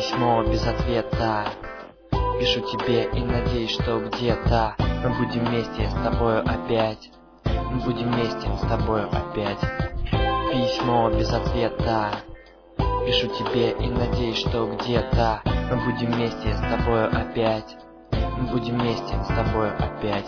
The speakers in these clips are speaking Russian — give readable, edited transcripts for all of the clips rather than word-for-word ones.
Письмо без ответа. Пишу тебе и надеюсь, что где-то мы будем вместе с тобою опять. Мы будем вместе с тобою опять. Письмо без ответа. Пишу тебе и надеюсь, что где-то мы будем вместе с тобою опять. Мы будем вместе с тобою опять.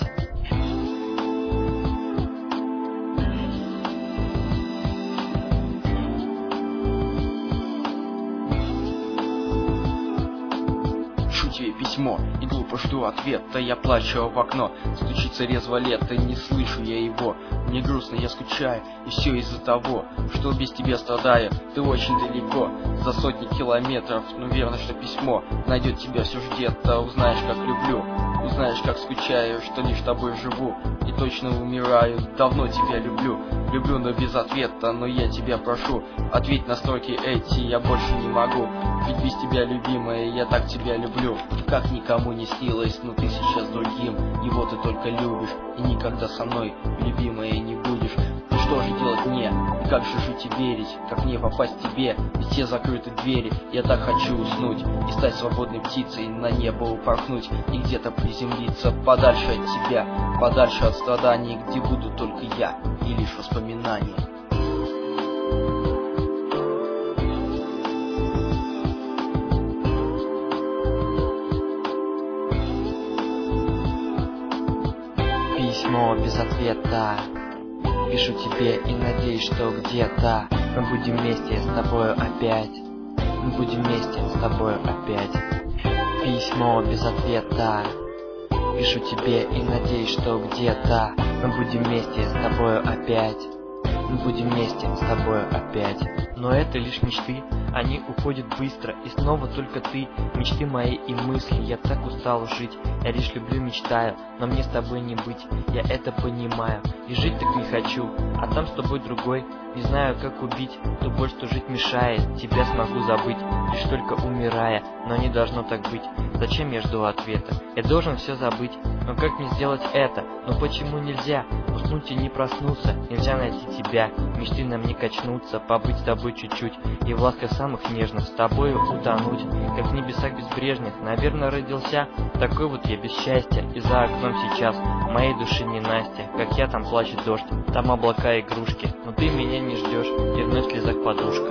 Пишу тебе письмо и глупо жду ответа. Я плачу в окно, стучится резво лето, не слышу я его. Мне грустно, я скучаю, и все из-за того, что без тебя страдаю. Ты очень далеко, за сотни километров. Ну верно, что письмо найдет тебя все ж где-то. Узнаешь, как люблю, узнаешь, как скучаю, что лишь тобой живу и точно умираю. Давно тебя люблю, люблю, но без ответа. Но я тебя прошу, ответь на строки эти, я больше не могу. Ведь без тебя, любимая, я так тебя люблю. Как никому не снилось, но ты сейчас другим. Его ты только любишь, и никогда со мной, любимая, не будешь. Ну что же делать мне, и как же жить и верить, как мне попасть к тебе, ведь все закрыты двери. Я так хочу уснуть и стать свободной птицей, на небо упорхнуть и где-то приземлиться подальше от тебя, подальше от страданий, где буду только я и лишь воспоминания. Письмо без ответа. Пишу тебе и надеюсь, что где-то мы будем вместе с тобою опять. Мы будем вместе с тобою опять. Письмо без ответа. Пишу тебе и надеюсь, что где-то мы будем вместе с тобою опять. Мы будем вместе с тобой опять. Но это лишь мечты, они уходят быстро, и снова только ты, мечты мои и мысли. Я так устал жить, я лишь люблю, мечтаю, но мне с тобой не быть, я это понимаю. И жить так не хочу, а там с тобой другой. Не знаю, как убить ту боль, что жить мешает. Тебя смогу забыть, лишь только умирая, но не должно так быть. Зачем я жду ответа? Я должен все забыть. Но как мне сделать это? Но почему нельзя уснуть и не проснуться? Нельзя найти тебя, мечты нам не качнуться, побыть с тобой чуть-чуть и в ласках самых нежных с тобою утонуть, как в небесах безбрежных. Наверное, родился такой вот я без счастья, и за окном сейчас в моей душе не Настя. Как я, там плачет дождь, там облака и игрушки, но ты меня не ждешь, и вновь в слезах подружка.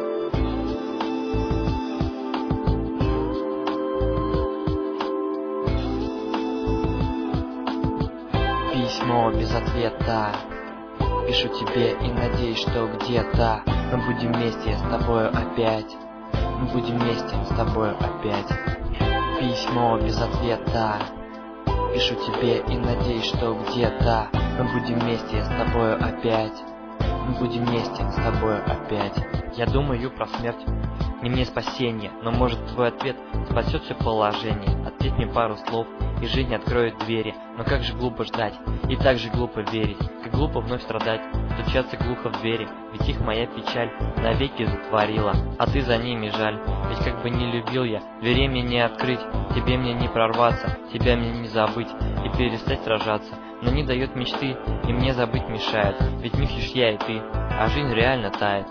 Письмо без ответа. Пишу тебе и надеюсь, что где-то мы будем вместе с тобою опять. Мы будем вместе с тобою опять. Письмо без ответа. Пишу тебе и надеюсь, что где-то мы будем вместе с тобою опять. Мы будем вместе с тобой опять. Я думаю про смерть, не мне спасение, но может твой ответ спасет все положение. Ответь мне пару слов, и жизнь откроет двери. Но как же глупо ждать, и так же глупо верить, как глупо вновь страдать, стучаться глухо в двери. Ведь их моя печаль навеки затворила, а ты за ними жаль. Ведь как бы не любил я, дверей мне не открыть, тебе мне не прорваться, тебя мне не забыть и перестать сражаться. Но не дает мечты, и мне забыть мешает, ведь миф лишь я и ты, а жизнь реально тает.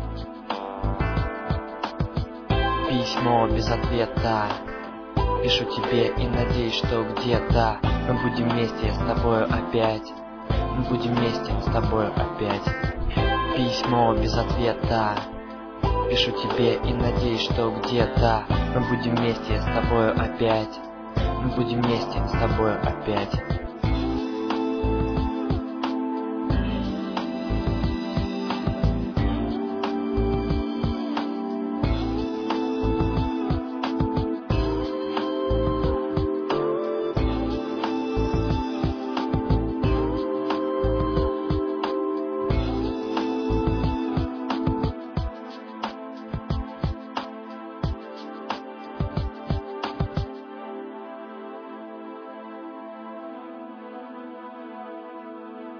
Письмо без ответа. Пишу тебе и надеюсь, что где-то мы будем вместе с тобою опять. Мы будем вместе с тобой опять. Письмо без ответа. Пишу тебе и надеюсь, что где-то мы будем вместе с тобою опять. Мы будем вместе с тобой опять.